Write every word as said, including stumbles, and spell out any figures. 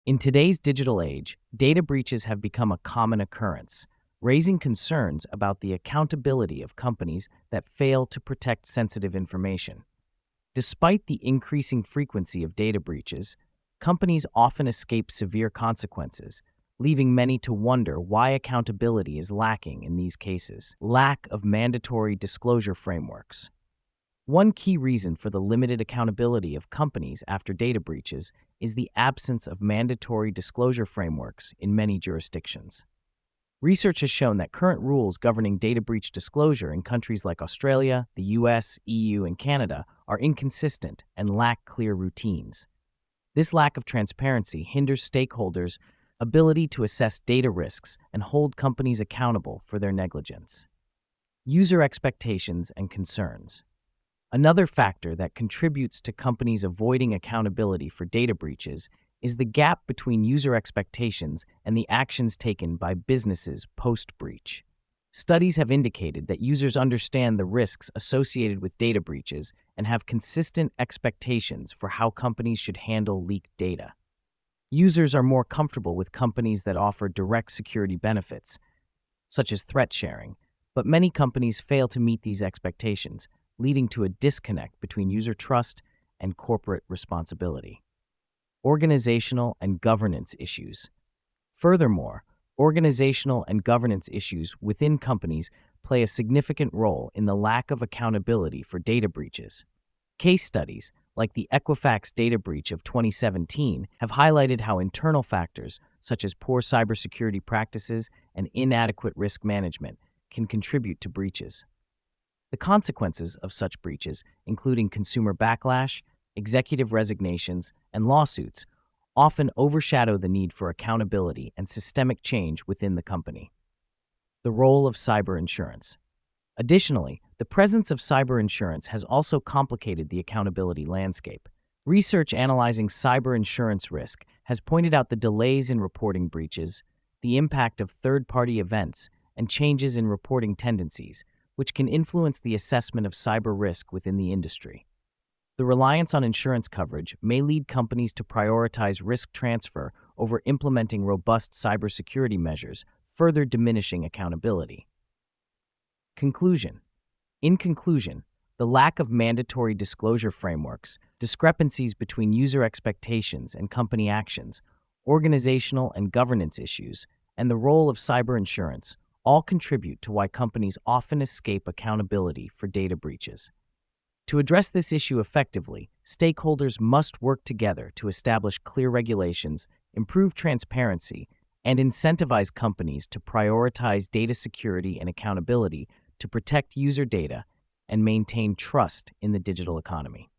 In today's digital age, data breaches have become a common occurrence, raising concerns about the accountability of companies that fail to protect sensitive information. Despite the increasing frequency of data breaches, companies often escape severe consequences, leaving many to wonder why accountability is lacking in these cases. Lack of mandatory disclosure frameworks. One key reason for the limited accountability of companies after data breaches is the absence of mandatory disclosure frameworks in many jurisdictions. Research has shown that current rules governing data breach disclosure in countries like Australia, the U S, E U, and Canada are inconsistent and lack clear routines. This lack of transparency hinders stakeholders' ability to assess data risks and hold companies accountable for their negligence. User expectations and concerns. Another factor that contributes to companies avoiding accountability for data breaches is the gap between user expectations and the actions taken by businesses post-breach. Studies have indicated that users understand the risks associated with data breaches and have consistent expectations for how companies should handle leaked data. Users are more comfortable with companies that offer direct security benefits, such as threat sharing, but many companies fail to meet these expectations, leading to a disconnect between user trust and corporate responsibility. Organizational and governance issues. Furthermore, organizational and governance issues within companies play a significant role in the lack of accountability for data breaches. Case studies, like the Equifax data breach of twenty seventeen, have highlighted how internal factors, such as poor cybersecurity practices and inadequate risk management, can contribute to breaches. The consequences of such breaches, including consumer backlash, executive resignations, and lawsuits, often overshadow the need for accountability and systemic change within the company. The role of cyber insurance. Additionally, the presence of cyber insurance has also complicated the accountability landscape. Research analyzing cyber insurance risk has pointed out the delays in reporting breaches, the impact of third-party events, and changes in reporting tendencies, which can influence the assessment of cyber risk within the industry. The reliance on insurance coverage may lead companies to prioritize risk transfer over implementing robust cybersecurity measures, further diminishing accountability. Conclusion. In conclusion, the lack of mandatory disclosure frameworks, discrepancies between user expectations and company actions, organizational and governance issues, and the role of cyber insurance all contribute to why companies often escape accountability for data breaches. To address this issue effectively, stakeholders must work together to establish clear regulations, improve transparency, and incentivize companies to prioritize data security and accountability to protect user data and maintain trust in the digital economy.